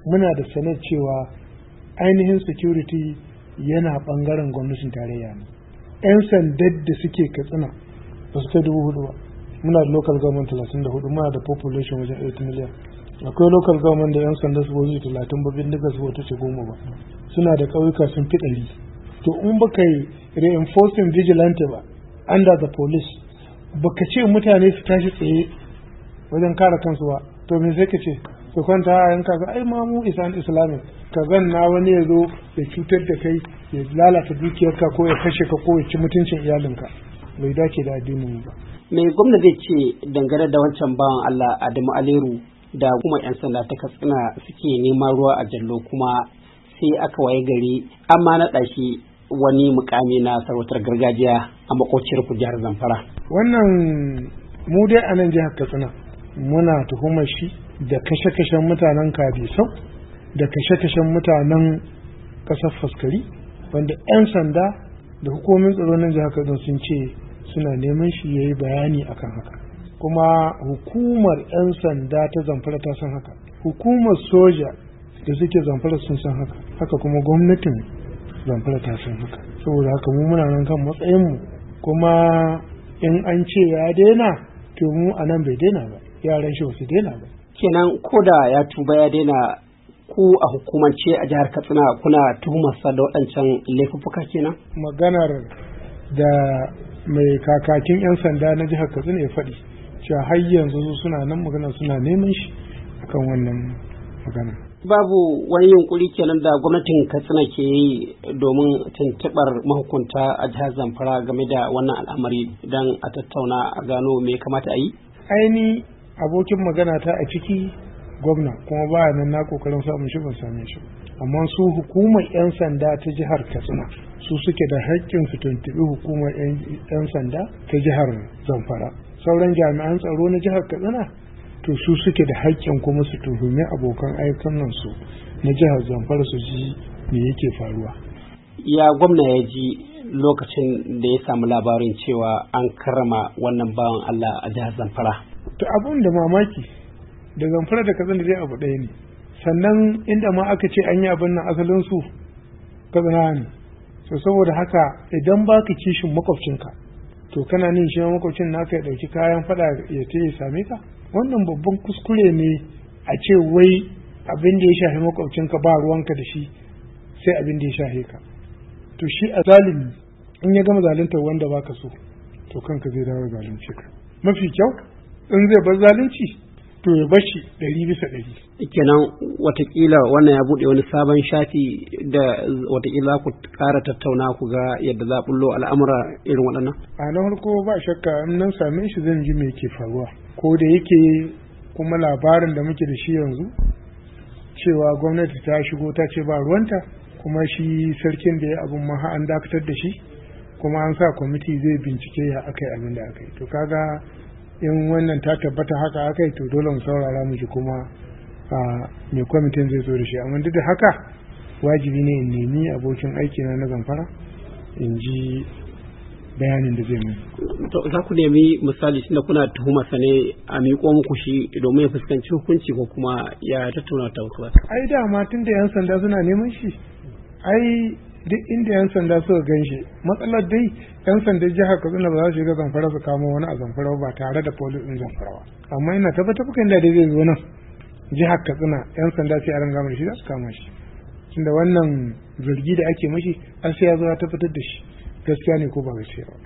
muna da sanar cewa ainihin security yana ɓangaren gwamnatin tarayya ne. 'Yan sandar da suke Katsina ba su kai 4,000 ba. Muna da local government 34, muna da population wajen 8 million. Akwai local government da 'yan sanda su wuce 30 ba, bindiga su wata ce 10 ba. Suna da ƙauyuka sun fi 100. To in baka yi reinforcing vigilante ba under the police, baka ce mutane su tashi tsaye wajen kare kansu ba, to me sai ka ce su kwanta a yanka ga ai mamu isan islamic ka ganna wani ya zo ya cutar da kai, ya lalata dukiyarka ko ya kashe ka ko ya ci mutuncin iyalinka, bai dace da addinin ba. Me gwamna zai ce dangane da wancan bawan Allah Adamu Aleru da kuma 'yan sanda ta Katsina suke neman ruwa a jallo, kuma sai aka waye gari amma naɗa shi wani mukami na sarautar gargajiya a makociyar ku jihar Zamfara? Wannan mu dai a nan jihar Katsina muna tuhumar shi da kashe-kashen mutanen Kadisau da kashe-kashen mutanen ƙasar Faskari, wanda 'yan sanda da hukumomin tsaro na jihar Katsina sun ce suna neman shi ya yi bayani akan haka. Kuma hukumar 'yan sanda ta Zamfara ta san haka, hukumar soja da suke Zamfara sun san haka, haka kuma gwamnatin Zamfara ta san haka. Saboda haka mu muna nan kan matsayinmu, kuma in an ce ya daina to mu a nan bai daina ba, yaran shi ba su daina ba. Kenan ko da ya tuba ya daina, ku a hukumance a jihar Katsina kuna tuhumarsa da waɗancan laifuffuka kenan? Maganar da mai kakakin 'yan sanda na jihar Katsina ya faɗi cewa har yanzu suna nan magana, suna neman shi akan wannan magana. Babu wani yunkuri kenan da gwamnatin Katsina ke yi domin tuntuɓar mahukunta a jihar Zamfara game da wannan al'amari don a tattauna a gano me kamata a yi? Aini abokin magana ta a ciki gwamna, kuma ba nan na kokarin samun shi ban same shi, amma su hukumar 'yan sanda ta jihar Katsina su suke da haƙƙin su tuntuɓi hukumar 'yan sanda ta jihar Zamfara. Sauran jami'an tsaro na jihar Katsina to su suke da haƙƙin kuma su tuhumi abokan ayyukan nan su na jihar Zamfara su ji me yake faruwa. Ya gwamna ya ji lokacin da ya samu labarin cewa an karrama wannan bawan Allah a jihar Zamfara? To abun da mamaki, da Zamfara da Katsina dai abu ɗaya ne, sannan inda ma aka ce an yi abin nan asalin su Katsina ne. So saboda haka idan baka kishin makwabcinka, to kana nin shi makwabcin naka ya ɗauki kayan faɗa ya ce ya same ka? Wannan babban kuskure ne a ce wai abin da ya shafi makwabcinka ba ruwanka da shi sai abin da ya shafe ka. To shi a zalimi in ya gama zaluntar wanda baka so, to kanka zai dawo zalunce ka. Mafi kyau in zai bar zalunci to ya bashi 100%. Kenan watakila wannan ya buɗe wani sabon shafi da watakila ku ƙara tattauna ku ga yadda za a bullo al'amura irin waɗannan? A na farko ba shakka in nan same shi zan ji me ke faruwa, ko da yake kuma labarin da muke da shi yanzu cewa gwamnati ta shigo ta ce ba ruwanta, kuma shi sarkin da ya abin maha an dakatar da shi, kuma an sa kwamiti zai bincike ya akai abin da akai. To kaga in wannan ta tabbata haka akai, to dole mu saurara mu ji kuma me kwamitin zai zo da shi. Amma duk da haka wajibi ne in nemi abokin aiki na Zamfara in ji bayanin da zai mai. To za ku nemi misali tunda kuna tuhumar sa ne a miƙo muku shi domin ya fuskanci hukunci ko kuma ya tattauna ta wasu? Ai dama tunda 'yan sanda suna neman shi, ai duk inda 'yan sanda suka gan shi, matsalar dai 'yan sanda jihar Katsina ba za su shiga Zamfara su kamo wani a Zamfara ba tare da polis ɗin Zamfara ba. Amma ina tabbatar muku inda dai zai zo nan jihar Katsina 'yan sanda sai a ranga mai shi za su kama shi. Tunda wannan zargi da ake mashi har sai ya zo ya tabbatar da shi gaskiya ne ko ba gaskiya ba.